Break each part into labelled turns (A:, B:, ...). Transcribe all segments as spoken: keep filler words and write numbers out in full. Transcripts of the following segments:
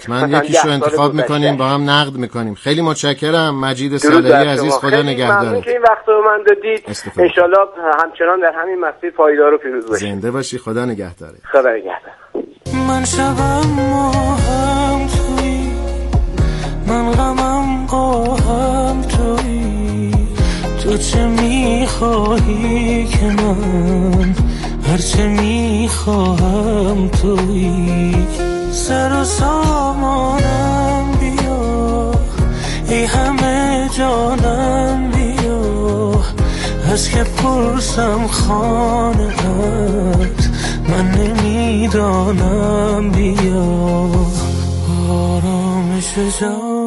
A: من یکیشو انتخاب میکنیم با هم نقد میکنیم. خیلی متشکرم مجید صالحی عزیز، خدا نگهدار.
B: ممنون که این وقت رو من دادید. ان شاءالله همچنان در همین مسیر پایدار و پیروز باشید.
A: زنده باشی، خدا نگهدار.
B: خدا نگهدار.
C: من شبم ماهم تویی، من غمم قاهم تویی، تو چه میخواهی که من هرچه میخواهم تویی، سر و سامانم بیا، ای همه جانم بیا، از که پرسم خانه هست من نمیدانم، بیا آرامش جانم.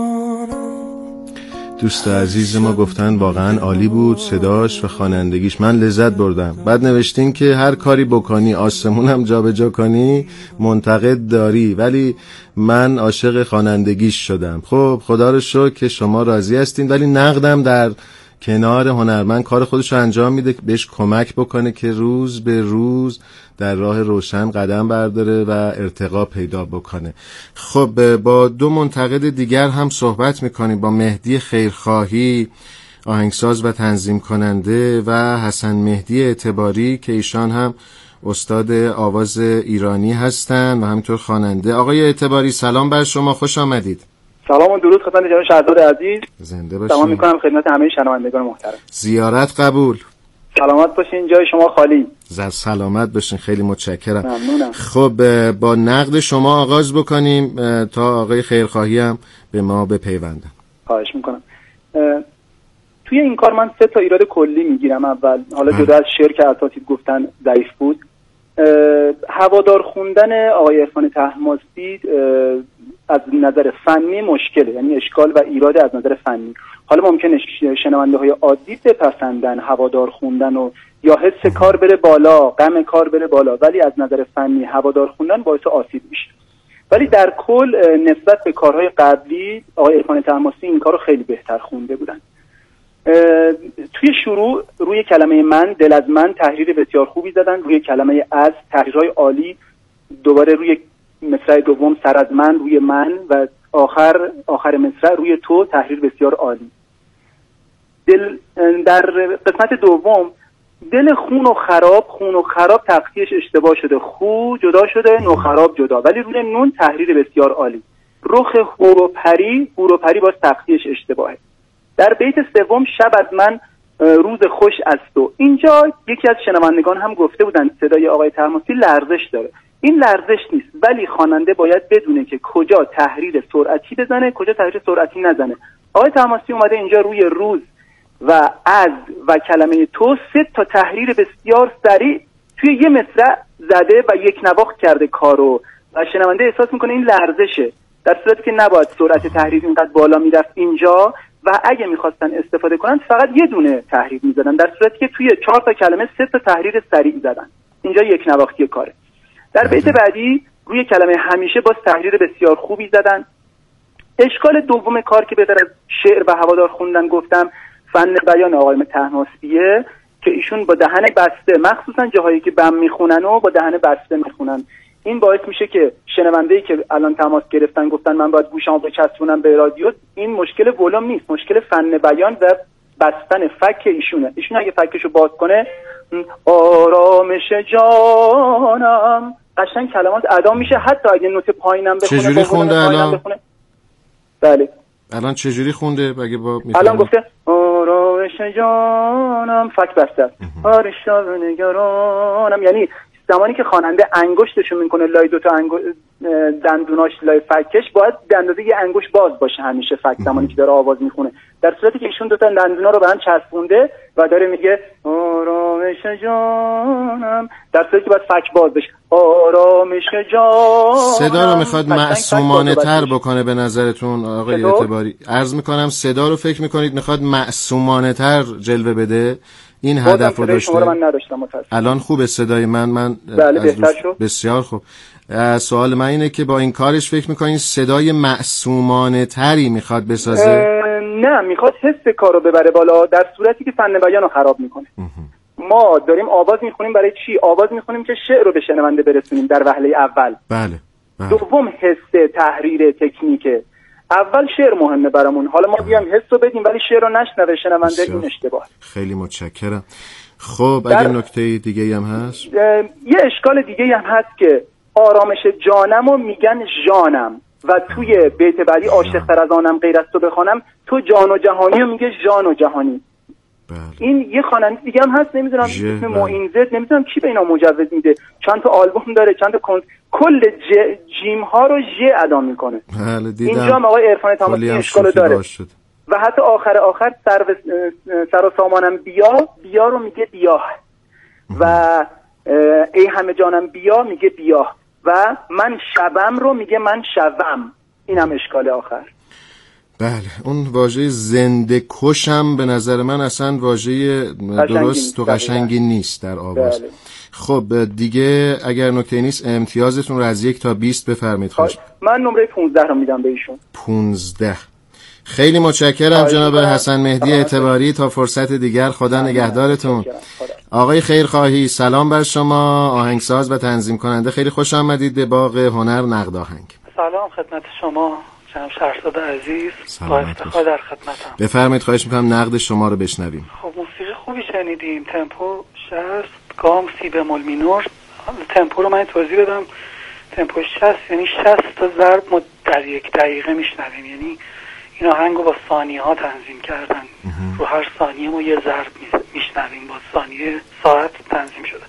A: دوست عزیز ما گفتن واقعا عالی بود صداش و خوانندگیش، من لذت بردم. بعد نوشتین که هر کاری بکنی آسمون هم جا به جا کنی منتقد داری، ولی من عاشق خوانندگیش شدم. خب خدا رو شکر که شما راضی هستین، ولی نقدم در کنار هنرمند کار خودش رو انجام میده، بهش کمک بکنه که روز به روز در راه روشن قدم برداره و ارتقا پیدا بکنه. خب با دو منتقد دیگر هم صحبت میکنیم، با مهدی خیرخواهی آهنگساز و تنظیم کننده و حسن مهدی اعتباری که ایشان هم استاد آواز ایرانی هستند و همینطور خواننده. آقای اعتباری سلام بر شما، خوش آمدید.
D: سلام و درود خدمت جناب شهردار عزیز.
A: زنده باشید.
D: سلام میکنم خدمت همه شنوندگان محترم.
A: زیارت قبول.
D: سلامت باشین، جای شما خالی.
A: زر سلامت باشین، خیلی متشکرم.
D: ممنونم.
A: خب با نقد شما آغاز بکنیم تا آقای خیرخواهی هم به ما بپیوندن.
D: خواهش میکنم. توی این کار من سه تا ایراد کلی میگیرم. اول حالا جدا از شعر که اساتید گفتن ضعیف بود، هوادار خوندن آقای عرفان طهماسبی از نظر فنی مشکله، یعنی اشکال و ایراد از نظر فنی. حالا ممکنه شنونده های عادی بپسندن هوادار خوندن و یا حس کار بره بالا، غم کار بره بالا، ولی از نظر فنی هوادار خوندن باعث آسیب میشه. ولی در کل نسبت به کارهای قبلی آقای عرفان طهماسبی این کارو خیلی بهتر خونده بودن. توی شروع روی کلمه من، دل از من تحریر بسیار خوبی زدن، روی کلمه از تحریرهای عالی، دوباره روی مصرع دوم سر از من روی من و آخر آخر مصرع روی تو تحریر بسیار عالی. دل در قسمت دوم دل خون و خراب، خون و خراب تقطیعش اشتباه شده، خو جدا شده نو خراب جدا، ولی روی نون تحریر بسیار عالی. رخ هور و پری، هور و پری باز تقطیعش اشتباهه. در بیت سوم شب از من روز خوش است و اینجا یکی از شنوندگان هم گفته بودن صدای آقای طهماسبی لرزش داره. این لرزش نیست، ولی خواننده باید بدونه که کجا تحریر سرعتی بزنه، کجا تحریر سرعتی نزنه. آقای طهماسبی اومده اینجا روی روز و از و کلمه تو سه تا تحریر بسیار سریع توی یه مصرع زده و یک نواخت کرده کارو و شنونده احساس میکنه این لرزشه، در صورتی که نباید سرعت تحریر اینقدر بالا میرفت اینجا و اگه میخواستن استفاده کنن فقط یه دونه تحریر میزدن، در صورتی که توی چهار تا کلمه سه تا تحریر سریع زدن. اینجا یک نواختی کاره. در بیت بعدی روی کلمه همیشه باز تحریر بسیار خوبی زدن. اشکال دوم کار که بهتر از شعر و هوادار خوندن گفتم فن بیان آقای طهماسبیه که ایشون با دهن بسته، مخصوصا جاهایی که بم میخونن و با دهن بسته میخونن. این باعث میشه که شنونده‌ای که الان تماس گرفتن گفتن من باید گوشمو بچسبونم به رادیو، این مشکل ولوم نیست، مشکل فن بیان و بستن فک ایشونه. ایشون اگه فکشو باز کنه آرامش جانم قشنگ کلمات ادا میشه، حتی اگه نوت پایینم بخونه.
A: چجوری خونده الان؟
D: بخونه. بله
A: الان چجوری خونده؟ بگه با
D: الان گفته آرامش جانم فک بسته آرش نگرانم، یعنی زمانی که خواننده انگشتشو میکنه لای دو تا انگو... دندوناش لای فکش باید به اندازه یه انگشت باز باشه همیشه فک زمانی که داره آواز میخونه، در صورتی که ایشون دو تا دندونا رو به هم چسبونده و داره میگه آرامش جانم، در صورتی که باید فک باز بشه آرامش جانم.
A: صدا رو میخواد معصومانه تر بکنه به نظرتون آقای اعتباری؟ عرض میکنم صدا رو فکر میکنید میخواد معصومانه تر جلوه بده؟ این هدف رو داشته؟
D: من نداشتم متاسفم.
A: الان خوبه صدای من من
D: بله بهتر شد.
A: بسیار خوب. سوال من اینه که با این کارش فکر میکنین صدای معصومانه تری میخواد بسازه؟
D: نه، میخواد حس کارو ببره بالا، در صورتی که فن بیان رو خراب میکنه. ما داریم آواز میخونیم برای چی؟ آواز میخونیم که شعر رو به شنونده برسونیم در وهله اول.
A: بله. بله.
D: دوم حس تحریر تکنیکه. اول شعر مهمه برامون، حالا ما بیام حس رو بدیم ولی شعر رو نشنوه شنونده، این اشتباه.
A: خیلی متشکرم. خب اگه نکته دیگه هم هست؟
D: یه اشکال دیگه هم هست که آرامش جانم رو میگن جانم و توی بیت بعدی عاشق تر از آنم غیر از تو بخوانم، تو جان و جهانی رو میگه جان و جهانی.
A: بله.
D: این یه خواننده دیگه هم هست، نمیدونم اسم معین زد، نمیدونم کی به اینا مجوز میده، چند تا آلبوم داره، چند تا کن... کل ج... جیم ها رو ژ ادا میکنه.
A: بله دیدم.
D: اینجا هم آقای عرفان تماسی اشکال داره و حتی آخر آخر سر و سر و سامانم بیا بیا رو میگه بیا و ای همه جانم بیا میگه بیا و من شبم رو میگه من شبم. این هم اشکال آخر.
A: بله اون واژه زنده کشم به نظر من اصلا واژه درست و قشنگی نیست در آواز. بله. خب دیگه اگر نکته نیست امتیازتون رو از یک تا بیست بفرمایید. خواهش
D: من نمره پونزده رو میدم به ایشون.
A: پونزده. خیلی متشکرم جناب حسن مهدی اعتباری. تا فرصت دیگر خدا نگهدارتون. آقای خیرخواهی سلام بر شما، آهنگساز و تنظیم کننده، خیلی خوش آمدید به باغ هنر نقد آهنگ.
E: سلام خدمت شما جناب شهرزاد عزیز، با افتخار در خدمتم.
A: بفرمایید، خواهش میکنم نقد شما رو بشنویم.
E: خب موسیقی خوبی شنیدیم، تمپو شصت، گام سی بمول مینور. تمپو رو من توضیح بدم، تمپو شصت یعنی شصت تا ضرب ما در یک دقیقه میشنویم، یعنی این آهنگ رو با ثانیه ها تنظیم کردن. رو هر ثانیه ما یه ضرب میشنویم، با ثانیه ساعت تنظیم شده.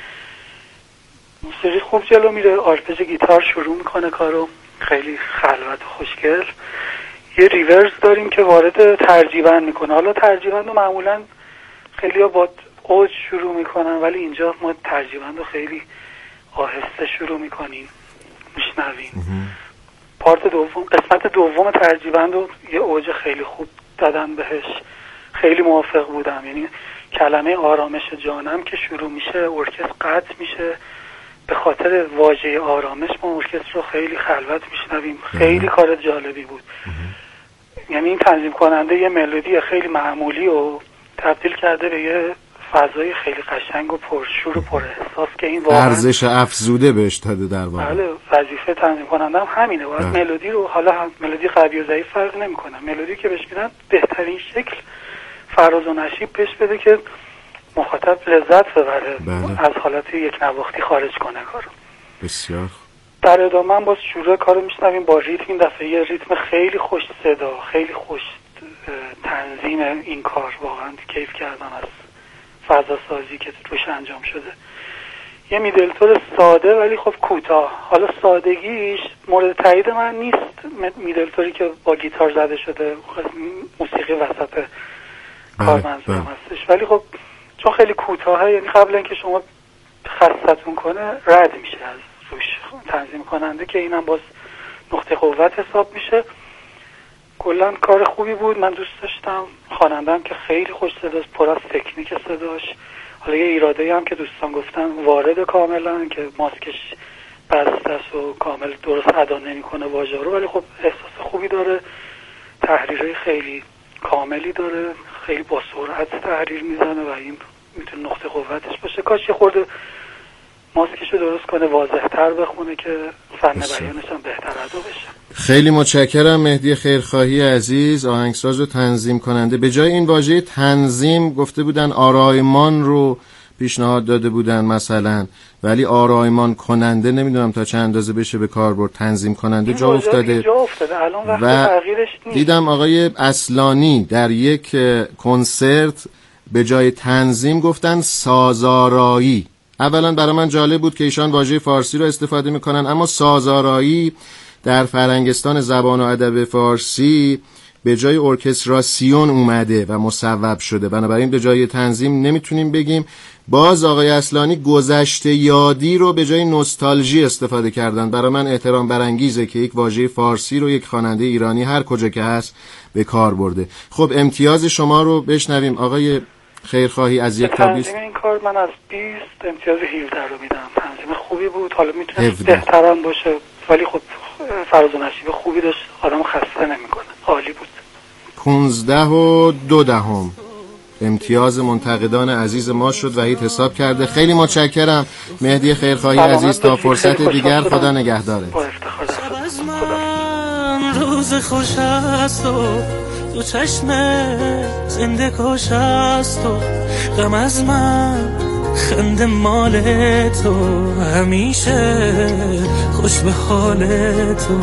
E: موسیقی خوب جلو میره، آرپژ گیتار شروع میکنه کارو، خیلی خلوت و خوشگل. یه ریورز داریم که وارد ترجیبند میکنه. حالا ترجیبند رو معمولا خیلی ها با اوج شروع میکنن، ولی اینجا ما ترجیبند رو خیلی آهسته شروع میکنیم میشنویم. پارت دوم، قسمت دوم ترجیبند رو یه اوج خیلی خوب دادن بهش، خیلی موافق بودم. یعنی کلمه آرامش جانم که شروع میشه ارکستر قطع میشه، به خاطر واژه آرامش ما ارکستر رو خیلی خلوت میشنویم. خیلی کار جالبی بود. یعنی این تنظیم کننده یه ملودی خیلی معمولی و تبدیل کرده به یه فضای خیلی قشنگ و پرشور و پراحساس که این واقعا
A: ارزش افزوده بهش داده در واقع.
E: بله، وظیفه تنظیم کننده هم همینه، باید ملودی رو، حالا هم ملودی قوی و ضعیف فرق نمیکنه، ملودی که بهش میدن بهترین شکل فراز و نشیب بهش بده که مخاطب لذت ببره، بله. از حالت یک نواختی خارج کنه کارو.
A: بسیار.
E: در ادامه هم باز شروع کارو میشنویم با ریتم. این دفعه یه ریتم خیلی خوش صدا، خیلی خوش تنظیم این کار، واقعا کیف کردم از فضا سازی که روش انجام شده. یه میدلتور ساده ولی خب کوتاه. حالا سادگیش مورد تایید من نیست، میدلتوری که با گیتار زده شده، موسیقی وسط کار منظورم هستش، ولی خب چون خیلی کوتاهه، یعنی قبل اینکه شما خستتون کنه رد میشه از روش تنظیم کننده، که اینم باز نقطه قوت حساب میشه. کلا کار خوبی بود، من دوست داشتم. خواننده‌ام که خیلی خوش صداست، پر از تکنیک صداش. حالا یه ایراده‌ای هم که دوستان گفتن وارد کاملا، که ماسکش بسته است و کامل درست ادا نمی‌کنه واژه رو، ولی خب احساس خوبی داره، تحریرهای خیلی کاملی داره، خیلی با سرعت تحریر میزنه و این میتونه نقطه قوتش باشه. کاش یه خورده ماسکش رو درست کنه، واضح‌تر بخونه که فن بیانش هم بهتر ادا بشه.
A: خیلی متشکرم مهدی خیرخواهی عزیز، آهنگساز و تنظیم کننده. به جای این واژه تنظیم گفته بودن آرایمان رو پیشنهاد داده بودن مثلا، ولی آرایمان کننده نمیدونم تا چند اندازه بشه به کار برد. تنظیم کننده جا افتاده.
E: جا افتاده الان وقت تغییرش نیست.
A: دیدم آقای اصلانی در یک کنسرت به جای تنظیم گفتن سازآرایی. اولا برای من جالب بود که ایشان واژه فارسی رو استفاده میکنن، اما سازآرایی در فرنگستان زبان و ادب فارسی به جای ارکستراسیون اومده و مصوب شده، بنابراین به جای تنظیم نمیتونیم بگیم. باز آقای اصلانی گذشته یادی رو به جای نوستالژی استفاده کردن. برای من احترام برانگیزه که یک واژه فارسی رو یک خواننده ایرانی هر کجا که هست به کار برده. خب امتیاز شما رو بشنویم آقای خیرخواهی از یک تا بیست.
E: تنظیم این کار من از بیست امتیاز هفده رو میدم. تنظیم خوبی بود، حالا میتونه بهترم باشه، ولی خب فراز و نشیب خوبی داشت، آدم خسته نمیکنه، عالی بود.
A: پونزده و دو دهم. امتیاز منتقدان عزیز ما شد. وحید حساب کرده. خیلی متشکرم مهدی خیرخواهی عزیز. تا فرصت دیگر خدا نگهداره.
C: روز خوش است و تو چشم زنده کش است و غم از من خنده مال تو همیشه خوش به حال تو.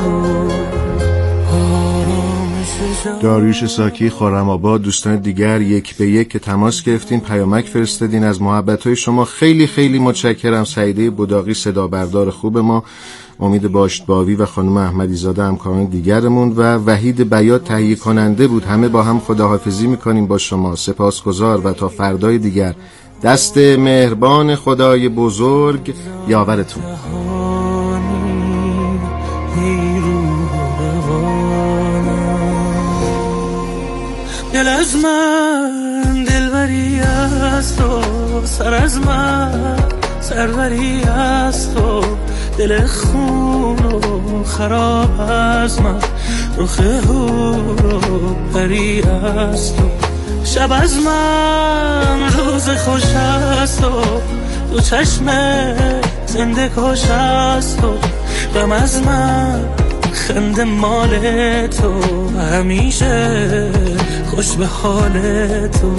A: داریوش ساکی، خرم‌آباد، دوستان دیگر یک به یک که تماس گرفتین، پیامک فرستادین. از محبت‌های شما خیلی خیلی متشکرم. سعیده بداقی صدا بردار خوب ما، امید باشتباوی و خانم احمدی زاده همکاران دیگرمون و وحید بیات تهیه کننده بود. همه با هم خداحافظی میکنیم با شما. سپاسگزار و تا فردای دیگر دست مهربان خدای بزرگ یاورتون.
C: دل از من دلبری است و سر از من سروری است و دل خون و خراب از من رخ هور و پری است و شب از من روز خوش است و تو چشم زنده کش است و غم از من خنده مال تو همیشه خوش به حال تو.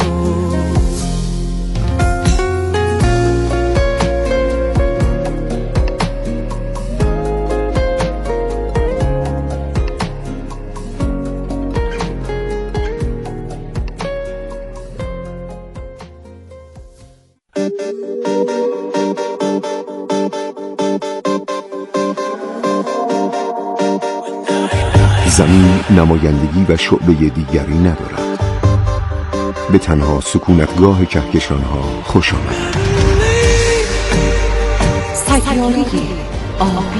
F: زمین نمایندگی و شعبه دیگری ندارد. به تنها سکونتگاه کهکشانها خوش آمد.
G: سیاره آبی.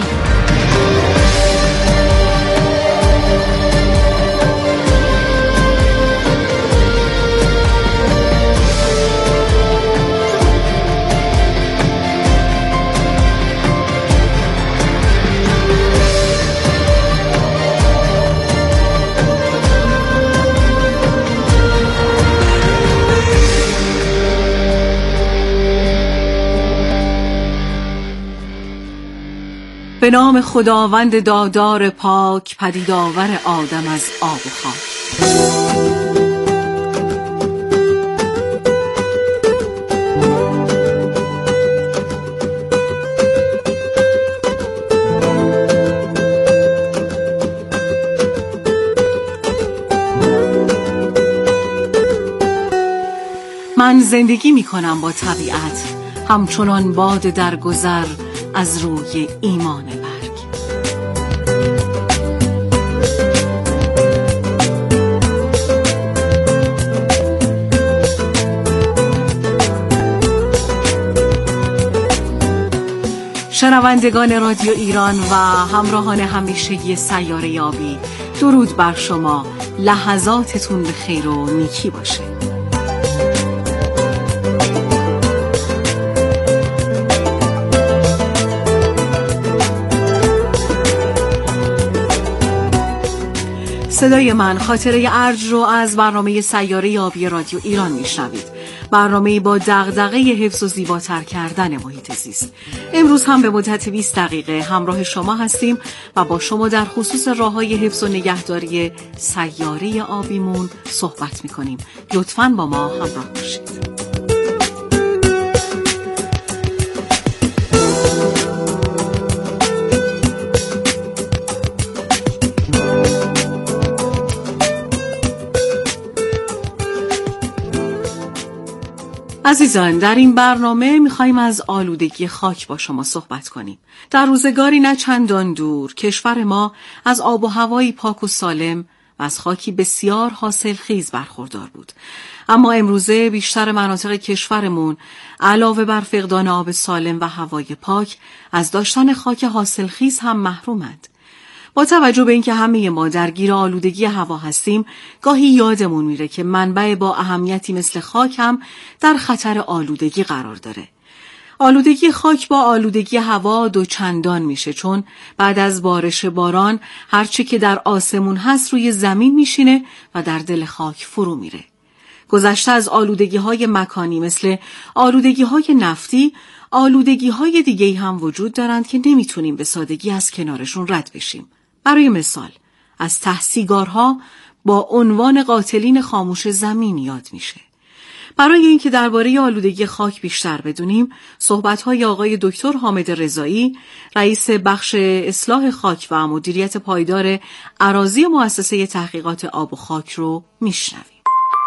H: به نام خداوند دادار پاک، پدیدآور آدم از آب و خاک. من زندگی می کنم با طبیعت، همچنان باد در گذر از روی ایمان برگ. شنوندگان رادیو ایران و همراهان همیشگی سیاره یابی، درود بر شما. لحظاتتون به خیر و نیکی باشه. صدای من خاطره ارج رو از برنامه سیاره یابی رادیو ایران میشنوید. برنامه با دغدغه حفظ و زیباتر کردن محیط زیست. امروز هم به مدت بیست دقیقه همراه شما هستیم و با شما در خصوص راه‌های حفظ و نگهداری سیاره آبیمون صحبت می‌کنیم. لطفاً با ما همراه باشید. عزیزان، در این برنامه میخوایم از آلودگی خاک با شما صحبت کنیم. در روزگاری نه چندان دور کشور ما از آب و هوایی پاک و سالم و از خاکی بسیار حاصلخیز برخوردار بود. اما امروزه بیشتر مناطق کشورمون علاوه بر فقدان آب سالم و هوای پاک از داشتن خاک حاصلخیز هم محرومند. با توجه به اینکه همه ما درگیر آلودگی هوا هستیم، گاهی یادمون میره که منبع با اهمیتی مثل خاک هم در خطر آلودگی قرار داره. آلودگی خاک با آلودگی هوا دو چندان میشه، چون بعد از بارش باران هرچی که در آسمون هست روی زمین میشینه و در دل خاک فرو میره. گذشته از آلودگی‌های مکانی مثل آلودگی‌های نفتی، آلودگی‌های دیگه‌ای هم وجود دارند که نمیتونیم به سادگی از کنارشون رد بشیم. برای مثال، از ته سیگارها با عنوان قاتلین خاموش زمین یاد میشه. برای اینکه درباره آلودگی خاک بیشتر بدونیم، صحبت‌های آقای دکتر حامد رضایی، رئیس بخش اصلاح خاک و مدیریت پایدار اراضی مؤسسه تحقیقات آب و خاک رو میشنویم.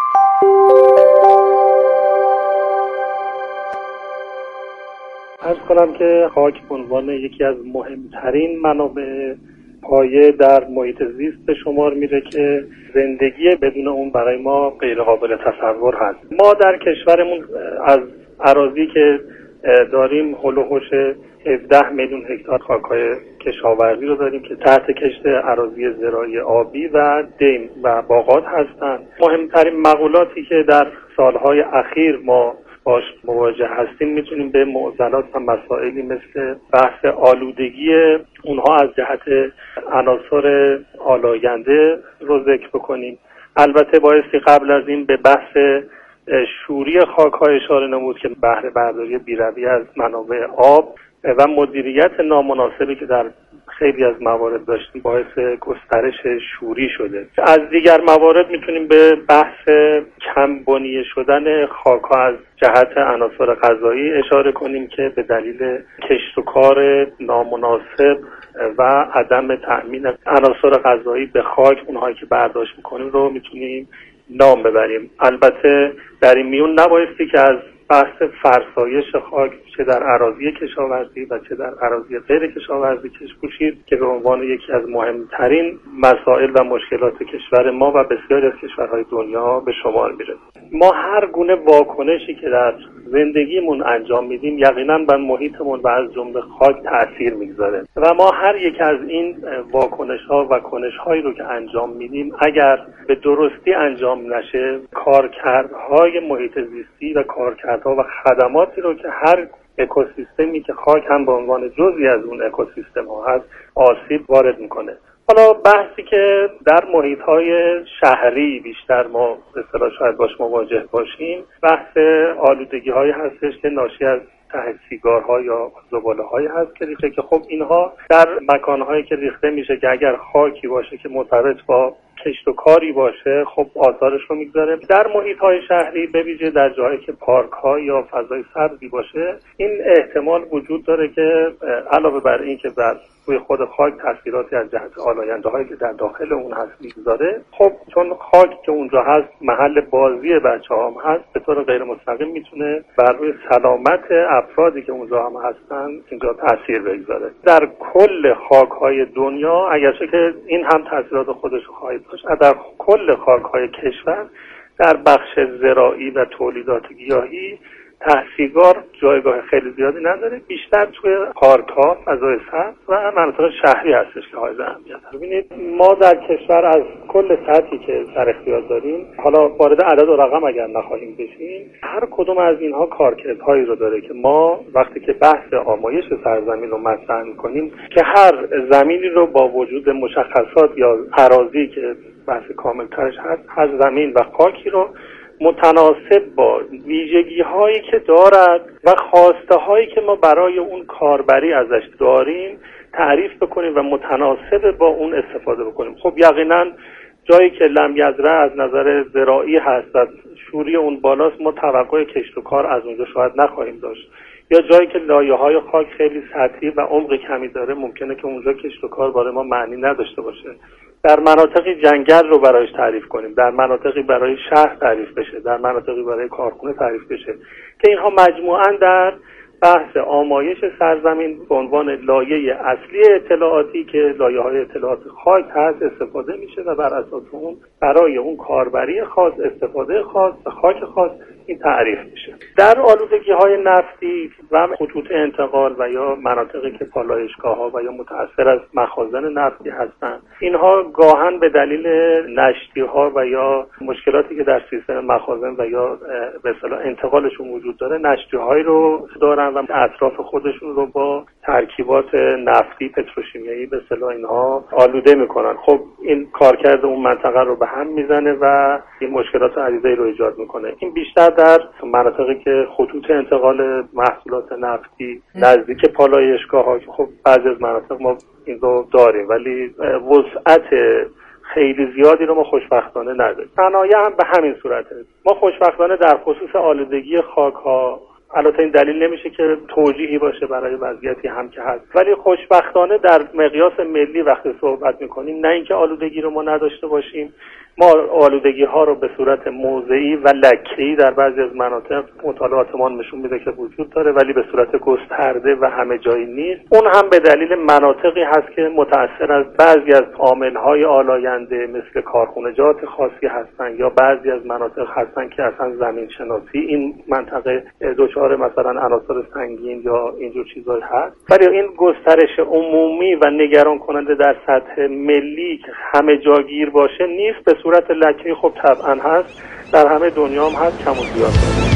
E: عرض کنم که خاک به عنوان یکی از مهمترین منابع پایه در محیط زیست به شمار میره که زندگی بدون اون برای ما غیر قابل تصور هست. ما در کشورمون از اراضی که داریم هول و هوش هفده میلیون هکتار خاک‌های کشاورزی رو داریم که تحت کشت اراضی زراعی آبی و دیم و باغات هستند. مهمترین مقولاتی که در سالهای اخیر ما باش مواجه هستیم میتونیم به معضلات و مسائلی مثل بحث آلودگی اونها از جهت عناصر آلاینده رو ذکر بکنیم. البته بایستی قبل از این به بحث شوری خاک‌ها اشاره نمود که بهره برداری بی‌رویه از منابع آب و مدیریت نامناسبی که در خیلی از موارد داشتیم باعث گسترش شوری شده. از دیگر موارد میتونیم به بحث کم بنیه شدن خاک‌ها از جهت عناصر غذایی اشاره کنیم که به دلیل کشت و کار نامناسب و عدم تأمین عناصر غذایی به خاک اونهایی که برداشت میکنیم رو میتونیم نام ببریم. البته در این میون نبایستی که از بحث فرسایش خاک چه در اراضی کشاورزی و چه در اراضی غیر کشاورزی چشم پوشید که به عنوان یکی از مهمترین مسائل و مشکلات کشور ما و بسیاری از کشورهای دنیا به شمار میره. ما هر گونه واکنشی که در زندگیمون انجام میدیم یقینا بر محیطمون و از جمله خاک تأثیر میگذاره و ما هر یک از این واکنش‌ها و کنش‌هایی رو که انجام میدیم اگر به درستی انجام نشه کارکردهای محیط زیستی و کارکردها و خدماتی رو که هر اکوسیستمی که خاک هم به عنوان جزئی از اون اکوسیستم ها هست آسیب وارد میکنه. حالا بحثی که در محیط‌های شهری بیشتر ما به اصطلاح شاید باش مواجه باشیم بحث آلودگی‌هایی هستش که ناشی از ته سیگارها یا زباله‌هایی هست که ریخته که خب اینها در مکان‌هایی که ریخته میشه که اگر خاکی باشه که مرتبط با کشت و کاری باشه خب آثارش رو میگذاره. در محیط‌های شهری به ویژه در جایی که پارک‌ها یا فضای سبزی باشه این احتمال وجود داره که علاوه بر این که بر روی خود خاک تاثیراتی از جهت آلاینده‌هایی که در داخل اون هست میگذاره، خب چون خاک که اونجا هست محل بازی بچه‌ها هم هست به طور غیر مستقیم میتونه بر روی سلامت افرادی که اونجا هم هستن اینجا تاثیر بگذاره. در کل خاک‌های دنیا اگرچه که این هم تاثیرات خودش خواهد داشت، در کل خاک‌های کشور در بخش زراعی و تولیدات گیاهی ته سیگار جایگاه خیلی زیادی نداره، بیشتر توی پارک‌ها، فضای سبز و مناطق شهری هستش که حائز اهمیت. ببینید ما در کشور از کل سطحی که در اختیار داریم، حالا وارد عدد و رقم اگر نخواهیم بشیم، هر کدوم از اینها کارکردهایی رو داره که ما وقتی که بحث آمایش سرزمین رو مطرح می‌کنیم که هر زمینی رو با وجود مشخصات یا اراضی که بحث کاملترش هست، هر زمین و خاکی رو متناسب با ویژگی هایی که دارد و خواسته هایی که ما برای اون کاربری ازش داریم تعریف بکنیم و متناسب با اون استفاده بکنیم. خب یقینا جایی که لم یزرع از نظر زراعی هست و شوری اون بالاست ما توقع کشت و کار از اونجا شاید نخواهیم داشت، یا جایی که لایه های خاک خیلی سطحی و عمق کمی داره ممکنه که اونجا کشت و کار برای ما معنی نداشته باشه. در مناطقی جنگل رو برایش تعریف کنیم، در مناطقی برای شهر تعریف بشه، در مناطقی برای کارخونه تعریف بشه که اینها مجموعاً در بحث آمایش سرزمین به عنوان لایه اصلی اطلاعاتی که لایه های اطلاعات خاک هست استفاده میشه و بر اساس اون برای اون کاربری خاص استفاده خاص و خاک خاص این تعریف میشه. در آلودگی های نفتی و خطوط انتقال و یا مناطقی که پالایشگاه ها و یا متأثر از مخازن نفتی هستند، اینها گاهن به دلیل نشتی ها و یا مشکلاتی که در سیستم مخازن و یا به اصطلاح انتقالشون وجود داره نشتی هایی رو دارن و اطراف خودشون رو با
I: ترکیبات نفتی، پتروشیمیایی به اصطلاح اینها آلوده میکنن. خب این کارکرد اون منطقه رو به هم میزنه و این مشکلات عریضه‌ای رو ایجاد میکنه. این بیشتر در مناطقی که خطوط انتقال محصولات نفتی نزدیک پالایشگاه‌ها، خب بعضی از مناطق ما این رو داریم ولی وسعت خیلی زیادی رو ما خوشبختانه نداریم. صنایع هم به همین صورته. ما خوشبختانه در خصوص آلودگی خاک‌ها، البته این دلیل نمیشه که توجیهی باشه برای وضعیتی هم که هست، ولی خوشبختانه در مقیاس ملی وقتی صحبت میکنیم نه اینکه آلودگی رو ما نداشته باشیم، ما آلودگی ها رو به صورت موضعی و لکه‌ای در بعضی از مناطق مطالعاتمان نشون میده که وجود داره، ولی به صورت گسترده و همه جایی نیست. اون هم به دلیل مناطقی هست که متأثر از بعضی از عامل‌های آلاینده مثل کارخانجات خاصی هستن یا بعضی از مناطق هستن که اصلا زمین شناسی این منطقه دچار مثلا عناصر سنگین یا اینجور چیزایی هست. ولی این گسترش عمومی و نگران کننده در سطح ملی که همه جاگیر باشه نیست. به صورت لکه‌ای خب طبعا هست، در همه دنیا هم هست، کم و زیاد هست.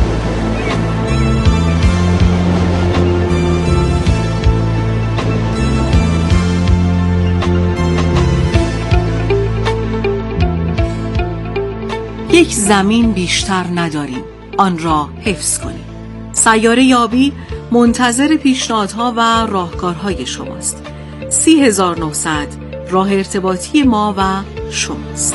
H: یک زمین بیشتر نداریم، آن را حفظ کنیم. سیاره یابی منتظر پیشنهادها و راهکارهای شماست. سی هزار و نهصد راه ارتباطی ما و شماست.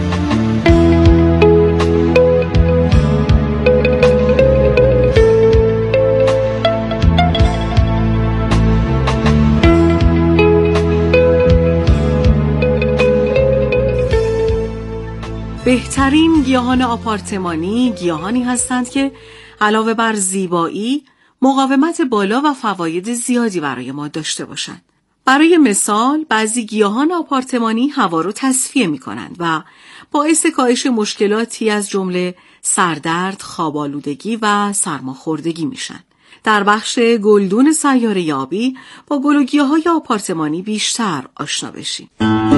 H: بهترین گیاهان آپارتمانی گیاهانی هستند که علاوه بر زیبایی، مقاومت بالا و فواید زیادی برای ما داشته باشند. برای مثال بعضی گیاهان آپارتمانی هوا رو تصفیه می کنند و باعث کاهش مشکلاتی از جمله سردرد، خواب‌آلودگی و سرماخوردگی میشن. در بخش گلدون سیاره یابی با گل و گیاهای آپارتمانی بیشتر آشنا بشیم.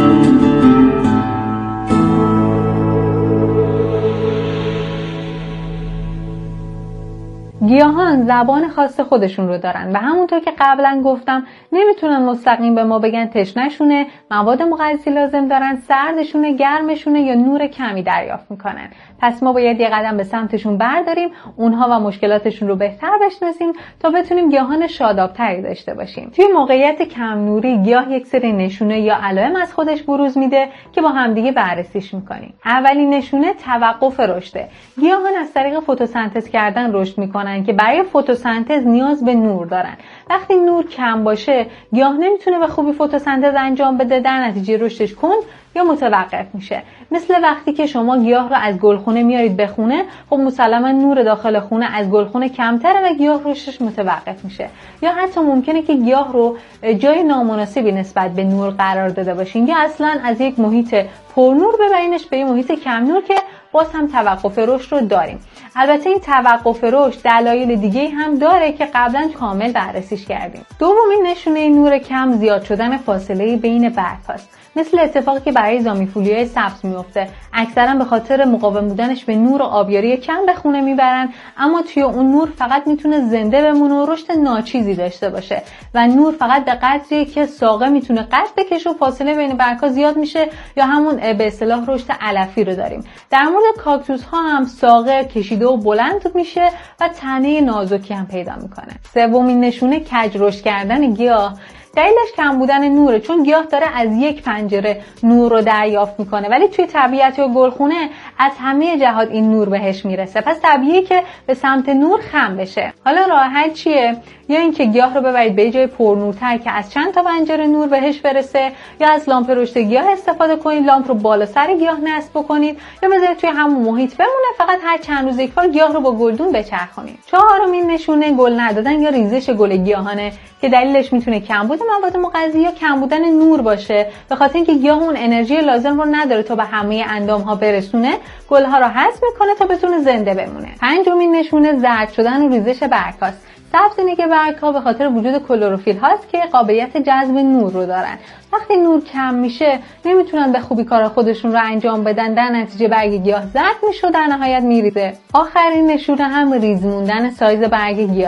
J: گیاهان زبان خاص خودشون رو دارن و همونطور که قبلا گفتم نمیتونن مستقیم به ما بگن تشنهشونه، مواد مغذی لازم دارن، سردشونه، گرمشونه یا نور کمی دریافت میکنن. پس ما باید یه قدم به سمتشون برداریم، اونها و مشکلاتشون رو بهتر بشناسیم تا بتونیم گیاهان شادابتری داشته باشیم. توی موقعیت کم نوری گیاه یک سری نشونه یا علائم از خودش بروز میده که با همدیگه بررسیش میکنیم. اولین نشونه توقف رشده. گیاهان از طریق فتوسنتز کردن رشد میکنن که برای فتوسنتز نیاز به نور دارن. وقتی نور کم باشه گیاه نمیتونه به خوبی فتوسنتز انجام بده، در نتیجه رشدش کند یا متوقف میشه. مثل وقتی که شما گیاه رو از گلخونه میارید به خونه، خب مسلما نور داخل خونه از گلخونه کمتره و گیاه رشدش متوقف میشه. یا حتی ممکنه که گیاه رو جای نامناسبی نسبت به نور قرار داده باشین یا اصلا از یک محیط پرنور ببرینش به یک محیط کم نور که باز هم توقف رشد رو داریم. البته این توقف رشد دلایل دیگه هم داره که قبلا کامل بررسیش کردیم. دومین نشونه نور کم زیاد شدن فاصله بین برگ‌هاست. مثل اتفاقی که برای زامیفولیای سبز میفته. اکثرا به خاطر مقاوم بودنش به نور و آبیاری کم به خونه میبرن، اما توی اون نور فقط میتونه زنده بمونه و رشد ناچیزی داشته باشه و نور فقط به قدری که ساقه میتونه قد بکشه و فاصله بین برگ‌ها زیاد میشه یا همون به اصطلاح رشد علفی رو داریم. در مورد کاکتوس ها هم ساقه کشیده و بلند میشه و تنه نازکی هم پیدا میکنه. سومین نشونه کج رشد کردن گیاه. دلیلش کم بودن نوره، چون گیاه داره از یک پنجره نور رو دریافت میکنه ولی توی طبیعت یا گلخونه از همه جهات این نور بهش میرسه، پس طبیعیه که به سمت نور خم بشه. حالا راه حل چیه؟ یا اینکه گیاه رو ببرید به جای پرنورتر که از چند تا پنجره نور بهش برسه، یا از لامپ رشد گیاه استفاده کنید، لامپ رو بالا سر گیاه نصب بکنید یا بذارید توی همون محیط بمونه، فقط هر چند روز یک بار گیاه رو با گلدون بچرخونید. چهارمین نشونه گل ندادن یا ریزش گل گیاهانه که دلیلش میتونه کمبود مواد مغذی یا کم بودن نور باشه، به خاطر اینکه گیاه اون انرژی لازم رو نداره تا به همه اندام‌ها برسونه، گل‌ها رو حذف میکنه تا بتونه زنده بمونه. پنجمین نشونه زرد شدن و ریزش برگ‌هاست. سبز اینه که برگ‌ها به خاطر وجود کلروفیل هاست که قابلیت جذب نور رو دارن. وقتی نور کم میشه نمیتونن به خوبی کار خودشون رو انجام بدن، در نتیجه برگ گیاه زرد میشه و در نهایت میریزه. آخرین نشونه هم ریز موندن سایز برگ گیاهه.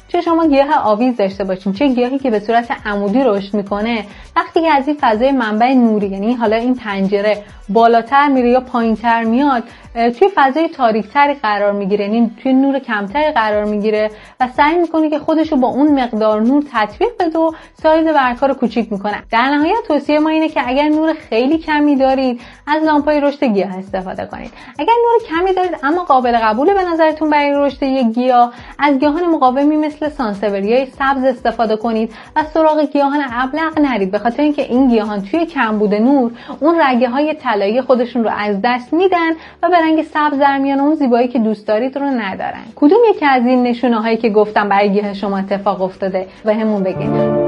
J: چه شما گیاه آویز داشته باشین چه گیاهی که به صورت عمودی رشد میکنه، وقتی که از این فضای منبع نوری، یعنی حالا این پنجره بالاتر میره یا پایینتر میاد، توی فضای تاریکتری قرار میگیره، یعنی توی نور کمتری قرار میگیره و سعی میکنه که خودشو با اون مقدار نور تطبیق بده و سایز برگ‌ها رو کوچیک میکنه. در نهایت توصیه ما اینه که اگر نور خیلی کمی دارید از لامپای رشد گیاه استفاده کنید. اگر نور کمی دارید اما قابل قبوله به نظرتون برای رشد یک گیاه، از گیاهان مقاومی مثل سانسوریای سبز استفاده کنید و سراغ گیاهان ابلق نرید، به خاطر اینکه این گیاهان توی کمبود نور اون رگه‌های طلایی خودشون رو از دست میدن و به رنگ سبز در میان اون زیبایی که دوست دارید رو ندارن. کدوم یکی از این نشونه‌هایی که گفتم برای گیاه شما اتفاق افتاده بهمون بگید.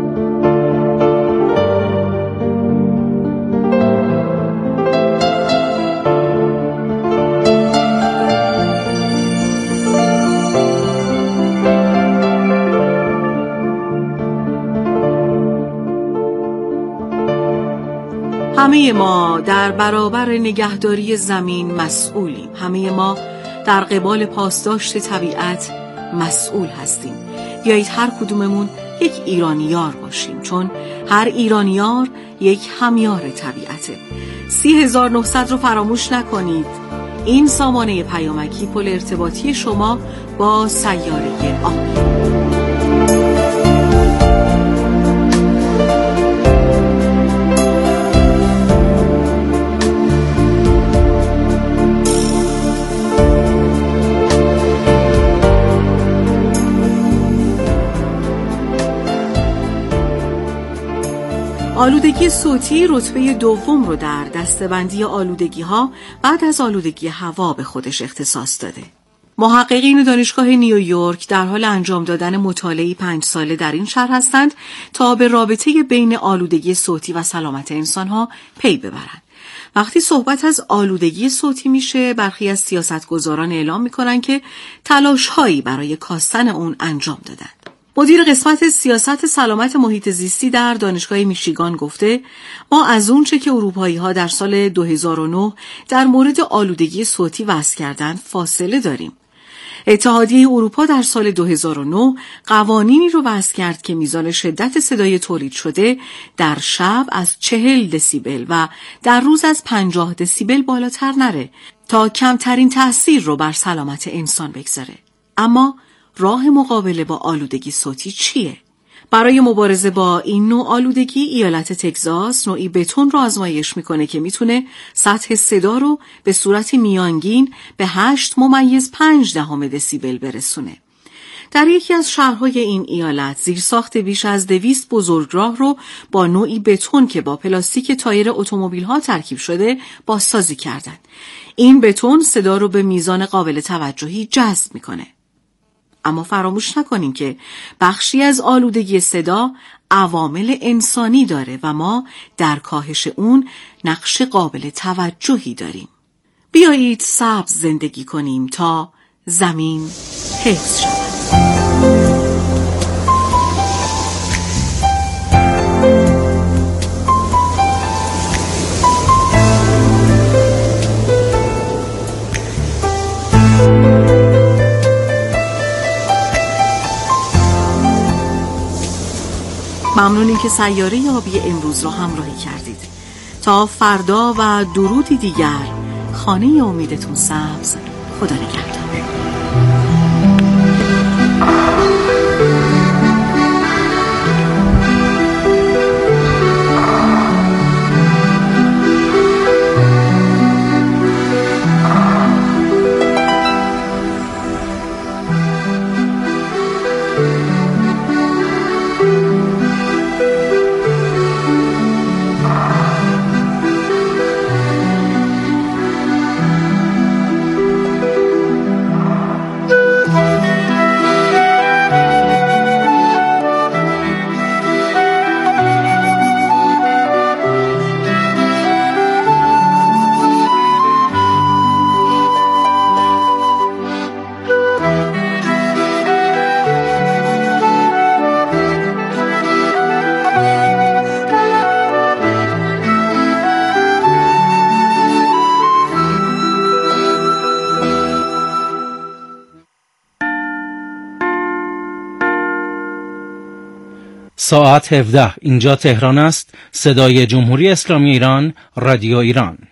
H: همه ما در برابر نگهداری زمین مسئولیم. همه ما در قبال پاسداشت طبیعت مسئول هستیم. بیایید هر کدوممون یک ایرانیار باشیم، چون هر ایرانیار یک همیار طبیعته. سی هزار و نهصد رو فراموش نکنید. این سامانه پیامکی پل ارتباطی شما با سیاره آبی. آلودگی صوتی رتبه دوم رو در دسته‌بندی آلودگی‌ها بعد از آلودگی هوا به خودش اختصاص داده. محققین دانشگاه نیویورک در حال انجام دادن مطالعه‌ای پنج ساله در این شهر هستند تا به رابطه بین آلودگی صوتی و سلامت انسان‌ها پی ببرند. وقتی صحبت از آلودگی صوتی میشه، برخی از سیاستگزاران اعلام میکنن که تلاش‌هایی برای کاستن اون انجام دادن. مدیر قسمت سیاست سلامت محیط زیستی در دانشگاه میشیگان گفته ما از اون چه که اروپایی ها در سال دو هزار و نه در مورد آلودگی صوتی وضع کردند فاصله داریم. اتحادیه اروپا در سال دو هزار و نه قوانینی رو وضع کرد که میزان شدت صدای تولید شده در شب از چهل دسیبل و در روز از پنجاه دسیبل بالاتر نره تا کمترین تأثیر رو بر سلامت انسان بگذاره. اما راه مقابله با آلودگی صوتی چیه؟ برای مبارزه با این نوع آلودگی ایالت تگزاس نوعی بتون رو آزمایش میکنه که میتونه سطح صدا رو به صورت میانگین به هشت ممیز پنج دهم دسیبل برسونه. در یکی از شهرهای این ایالت زیرساخت بیش از دویست بزرگراه رو با نوعی بتون که با پلاستیک تایر اتومبیل‌ها ترکیب شده بازسازی کردن. این بتون صدا رو به میزان قابل توجهی جذب میکنه. اما فراموش نکنیم که بخشی از آلودگی صدا عوامل انسانی داره و ما در کاهش اون نقش قابل توجهی داریم. بیایید سبز زندگی کنیم تا زمین حفظ شود. ممنونیم که سیاره آبی امروز را همراهی کردید. تا فردا و درودی دیگر، خانه امیدتون سبز. خدا نگهدار.
K: ساعت هفده اینجا تهران است. صدای جمهوری اسلامی ایران، رادیو ایران.